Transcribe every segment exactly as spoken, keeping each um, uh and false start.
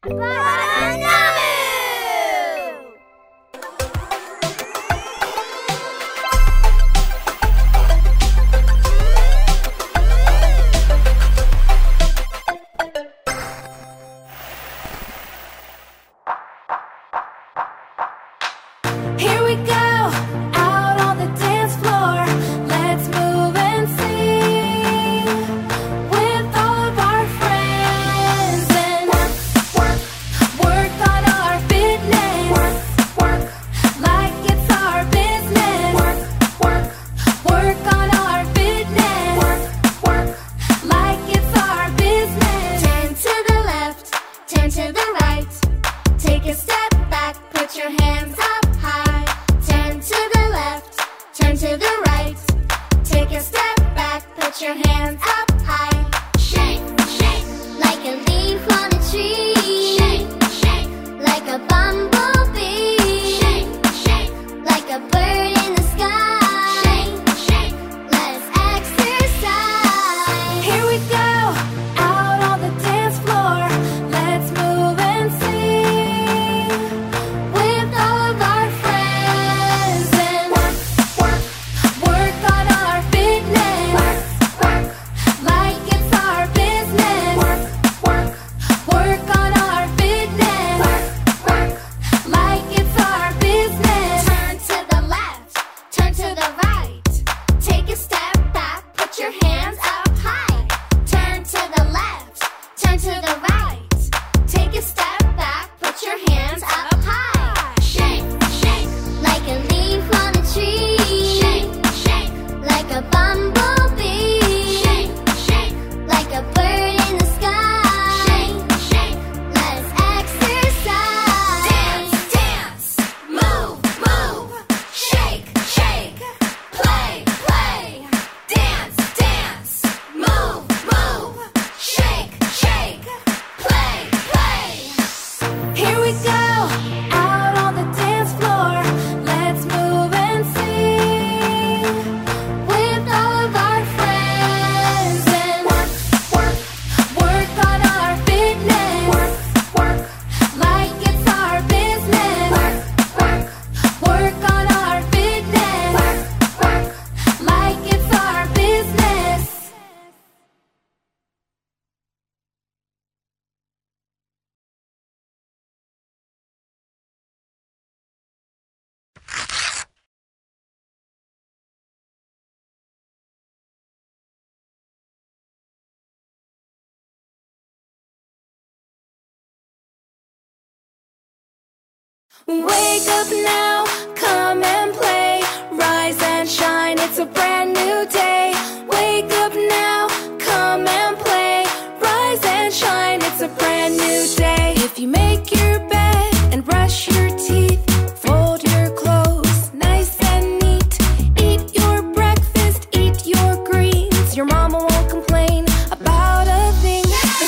Wake up now, come and play. Rise and shine, it's a brand new day. Wake up now, come and play. Rise and shine, it's a brand new day. If you make your bed and brush your teeth, fold your clothes nice and neat. Eat your breakfast, eat your greens. Your mama won't complain about a thing. The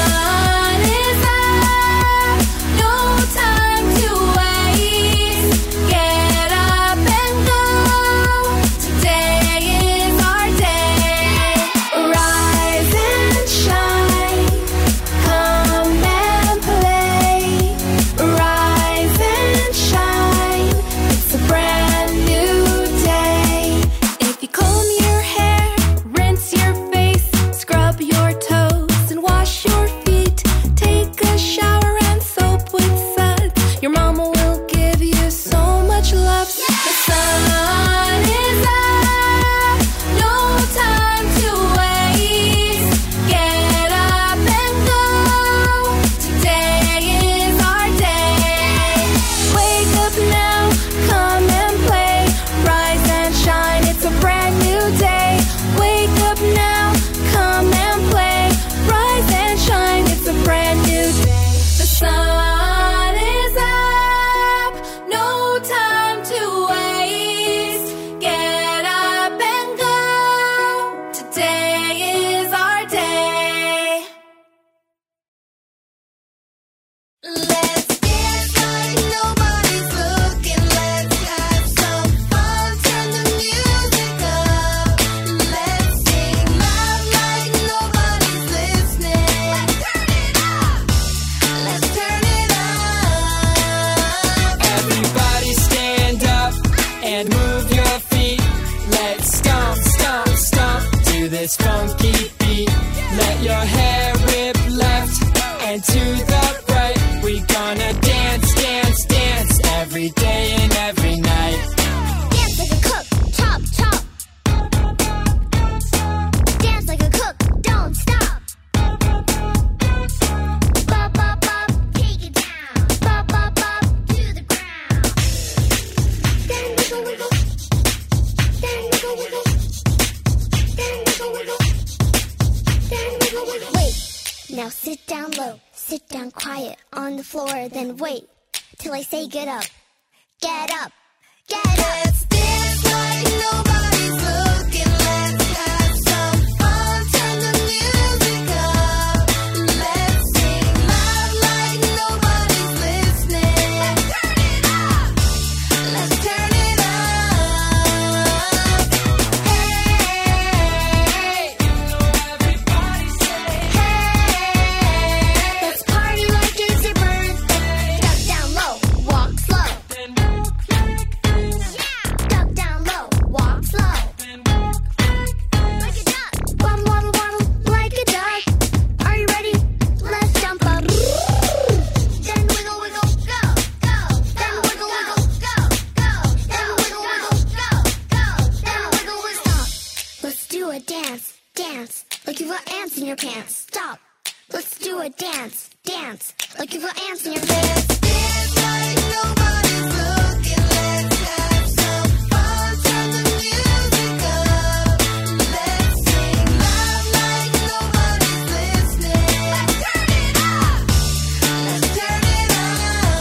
sun is up, no time to waste. Get up and go, today is our day. Rise and shine, come and play. Rise and shine, it's a brand new day. If you comb your hair, rinse your face, scrub your toes and wash your feet, take a shower and soap with suds, your mama will give you so much love. The sun is up, no time to waste. Get up and go, today is our day. Wake up now, come and play. Rise and shine, it's a brand new day. Wake up now, come and play. Rise and shine, it's a brand new day. The sun is up, no time to waste. Get up and go, today is our day. Let's dance like nobody's looking. Let's have some fun. Turn the music up. Let's sing loud like nobody's listening. Let's turn it up. Let's turn to the right. We gonna dance, dance, dance every day and every night. Dance like a cook, chop, chop. Dance like a cook, don't stop. Bop, bop, bop, take it down. Bop, bop, bop, to the ground. Then wiggle, wiggle. Then wiggle, wiggle. Then wiggle, wiggle. Then wiggle, wiggle. Wait, now sit down low. Sit down quiet on the floor, then wait till I say get up. Get up, get up. Let's dance like nobody's looking. Let's have some fun. Turn the music up. Let's sing loud like nobody's listening. Let's turn it up. Let's turn it up. Hey, you know everybody say, hey. Let's party like it's your birthday. Duck down low, walk slow. Then walk like this. Duck down low, walk slow. Then walk like this. Like a duck. Waddle, waddle, waddle, like a duck. Are you ready? Let's jump up. Then wiggle, wiggle, go, go. Then wiggle, wiggle, go, go. Then wiggle, wiggle, go, go. Then wiggle, wiggle, stop. Let's do a dance, dance, like you've got ants in your pants. Stop. Let's do a dance, dance, like you've got ants in your pants. Dance like nobody's looking. Let's have some fun. Turn the music up. Let's sing loud like nobody's listening. Let's turn it up. Let's turn it up.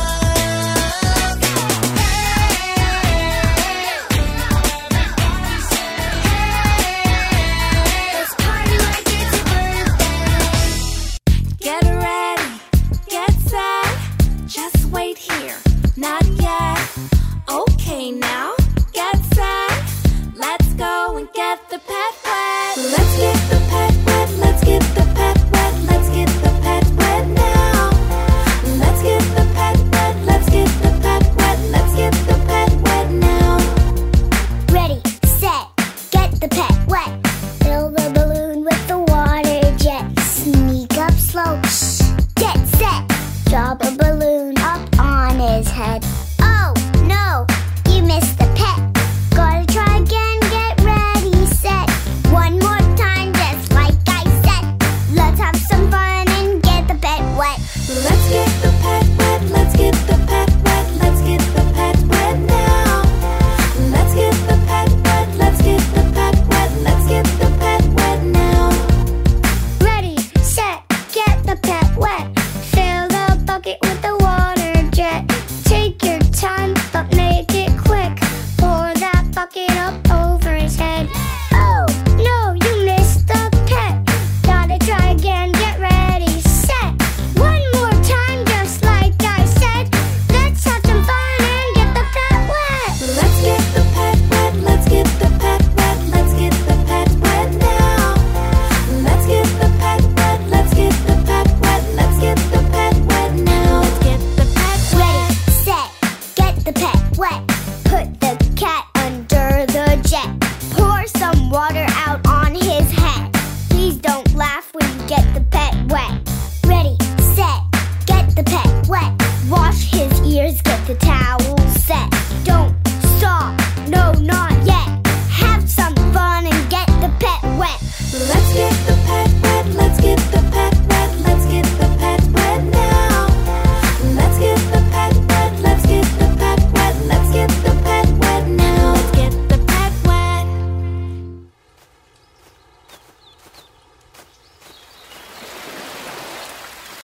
Let's party like it's your birthday. Get ready, get set. Just wait here, not yet. Okay, now get set. Let's go and get the pet wet. Let's get the pet wet. Let's get the pet wet. Let's get the pet wet now. Let's get the pet wet. Let's get the pet wet. Let's get the pet wet now. Ready, set, get the pet wet. Fill the balloon with the water jet. Sneak up slow, shh, get set. Drop a balloon up on his head. Oh no, you missed the pet. Gotta try again, get ready, set. One more time, just like I said. Let's have some fun and get the pet wet. Let's get the pet wet. Let's get the pet wet. Let's get the pet wet now. Let's get the pet wet. Let's get the pet wet. Let's get the pet wet now. Ready, set, get the pet wet. Fill the bucket with the water jet. Take your time, but make it quick. Pour that bucket up over his head. Oh no, you missed the pet. Gotta try again, get ready, set. One more time, just like I said. Let's have some fun and get the pet wet. Let's get the pet wet. Let's get the pet wet. Let's get the pet wet now. Let's get the pet wet. Let's get the pet wet. Let's get the pet wet now. Let's get the pet wet. Ready, set, get the pet wet. Put the cat under the jet. Pour some water out on his head. Please don't laugh when you get the pet wet. Ready, set, get the pet wet. Wash his ears, get the towel